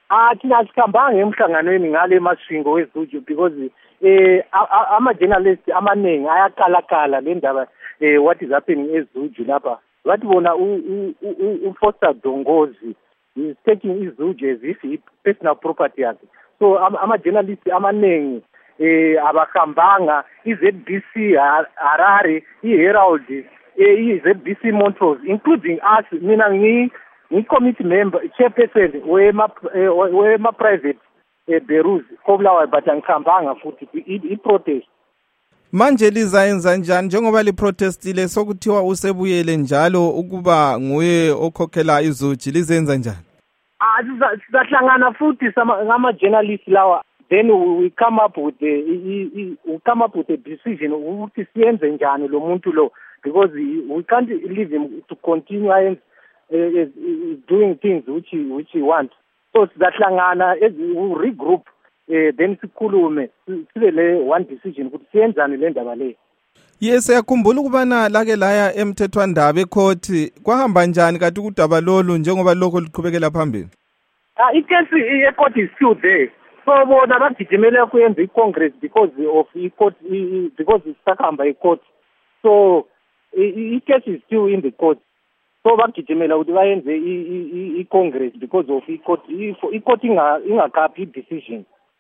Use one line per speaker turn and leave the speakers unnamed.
thina asikhambanga emhlanganweni ngale mashingo weZuju because ama-journalists amaningi ayakalakala le ndaba what is happening eZuju lapha. Bathi bona uFoster Dongozi is taking iZuju as if personal property yakhe. So ama-journalists amaningi abahambanga, iZBC Harare, iHerald, iZBC Montrose, including us, mina ngi-committee member, chairperson wema-private bureaus kobulawayo, but angikhambanga futhi i-protest.
Manje lizayenza njani njengoba liprotestile sokuthiwa usebuyele njalo ukuba nguye okhokhela iZuju, lizenza njani?
Sizahlangana futhi ngama-journalists lawa, then we come up with a decision ukuthi siyenze njani lo muntu lo, because we can't leave him to continue doing things which he wants. So sizahlangana, we regroup, then sikhulume sibe le one decision ukuthi siyenzani le ndaba le.
Yes, yakhumbula ukubana lake laya emthethwandaba ecourt, kwahamba njani kanti udaba lolu njengoba lokho liqhubekela phambili?
Icase ecourt is still there. So bona bagijimele kuyenza iCongress because of icourt, because isakhamba icourt. So icase is still in the court. So bagijimela ukuthi bayenze iCongress because of icourt ingakaphi decision.